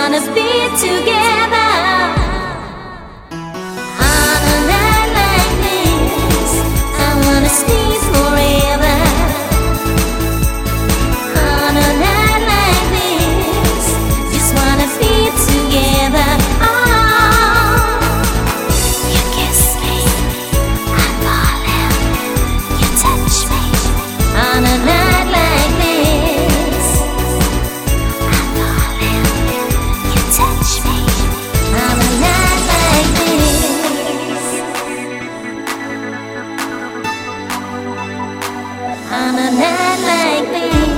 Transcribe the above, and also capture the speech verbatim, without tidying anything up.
wanna be together on a night like this. I wanna sneeze forever on a night like this. Just wanna be together. Oh, you kiss me, I'm falling. You touch me on a night like this. I'm falling. You touch me on a night like this. On a night like this.